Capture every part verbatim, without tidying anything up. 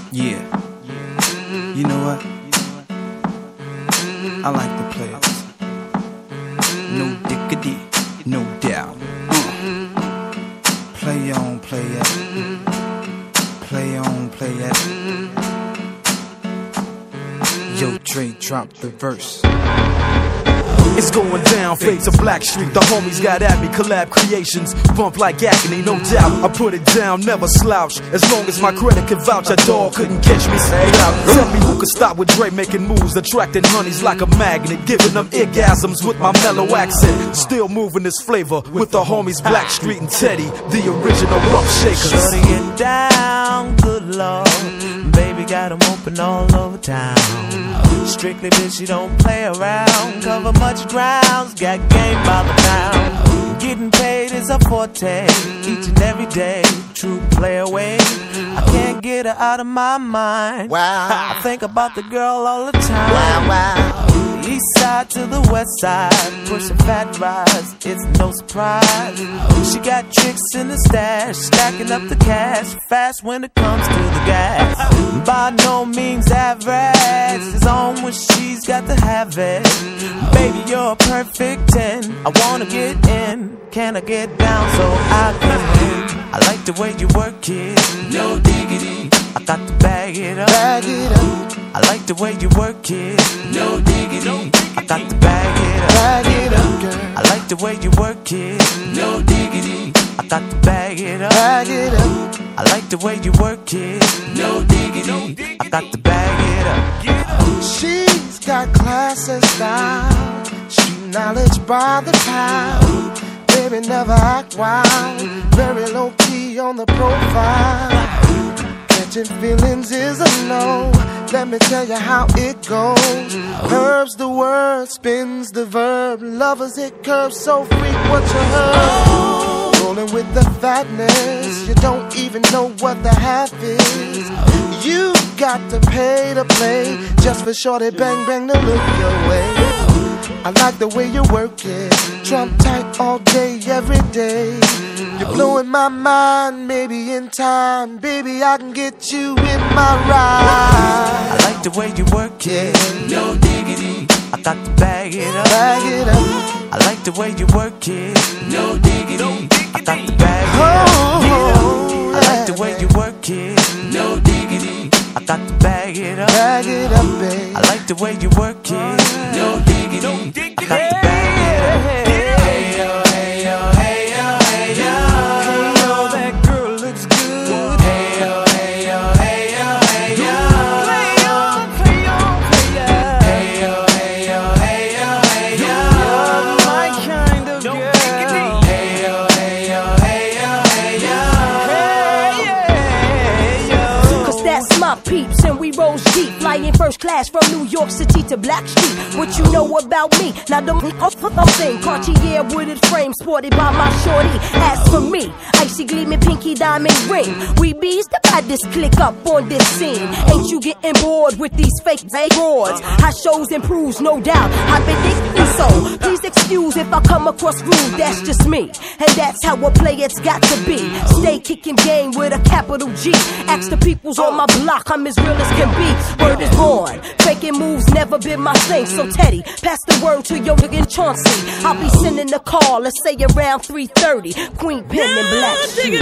Yeah. You know what? I like the players. No diggity, no doubt. Uh. Play on, play it. Play on, play it. Yo, Dre, drop the verse. It's going down, fade to Blackstreet. The homies got at me, collab creations. Bump like agony, no doubt. I put it down, never slouch. As long as my credit can vouch, a dog couldn't catch me. Say out. Tell me who could stop with Dre making moves, attracting honeys like a magnet, giving them orgasms with my mellow accent. Still moving this flavor with the homies Blackstreet and Teddy, the original rough shakers. Shorty get down, good lord. Baby got them open all over town. Strictly bitch, you don't play around. Cover much grounds, got game by the pound. Getting paid is a forte, each and every day. True play away, I can't get her out of my mind. Wow. I think about the girl all the time. Wow, wow. East side to the west side, pushing fat rides, it's no surprise. She got tricks in the stash, stacking up the cash, fast when it comes to the gas. By no means average, it's on when she's got to have it. Baby, you're a perfect ten, I wanna get in, can I get down so I can win? I like the way you work it, no diggity, I got to bag it up. Bag it up. I like the way you work it, no diggity, I got to bag it up. Bag it up, girl. I like the way you work it, no diggity, I got to bag it up. Bag it up. I like the way you work it, no diggity, I got to bag it up. She's got class and style, street knowledge by the pound. Baby never act wild, very low key on the profile. Catching feelings is a no, let me tell you how it goes. Herbs the word, spins the verb, lovers hit curves so freak what you heard. Rolling with the fatness, you don't even know what the half is. You got to pay to play, just for shorty bang bang to look your way. I like the way you work it, trump tight all day, every day. You're blowing my mind, maybe in time, baby I can get you in my ride. I like the way you work it, no diggity, I got to bag it up. Bag it up. I like the way you work it, no diggity, I got to bag it up. Oh, I like the way you work it, no diggity, I got to bag it up. Bag it up, babe. I like the way you work it, no diggity, I got to bag it up. Hey yo, hey yo, hey yo, hey yo, hey yo, that girl looks good. Hey yo, hey yo, hey yo, hey yo, play on, play on, play on. Hey yo, hey yo, hey yo, hey yo, you're my kind of girl. Hey yo, hey yo, hey yo, hey yo, hey yo. Cause that's my peeps and we rose deep, flying first class from New York City to Blackstreet. What you know about me? Now don't thing. Cartier wooded frame sported by my shorty. As for me, icy gleaming pinky diamond ring. We bees the baddest click up on this scene. Ain't you getting bored with these fake broads? How shows improves, no doubt. I've been thinking so. Please excuse if I come across rude. That's just me, and that's how a player's got to be. Stay kicking game with a capital G. Ask the peoples on my block, I'm as real as can be. Word is born, faking moves never been my thing. So Teddy, pass the word to your nigga Chauncey. I'll be sending a call, let's say around three thirty. Queen Pen and Black Shoes.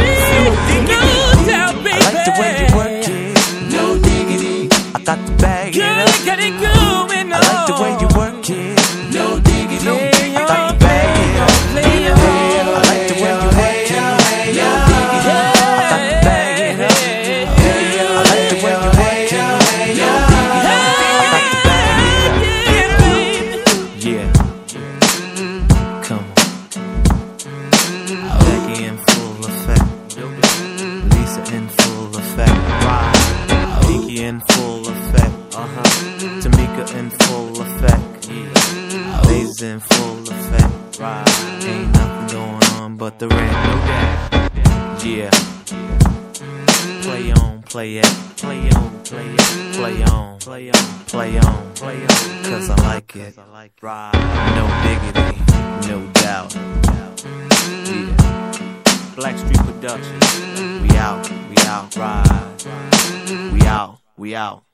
I like the way you work it, no diggity, I got to bag it up. I like the way you work it, no diggity, I got to bag it up. I like the way you work it, no diggity, I got to bag it up. I like the way you work it, no diggity, I got to bag it up. Yeah, come on. Becky in full effect, Lisa in full effect, Pinky in full effect, uh-huh. Tamika in full effect, yeah. Lays in full effect, right. Ain't nothing going on but the rent, yeah. Play on, play it, play on, play it, play on, play on, play on, play on, cause I like it, right. No diggity, no doubt, yeah. Blackstreet Productions, we out, we out, ride. We out, we out.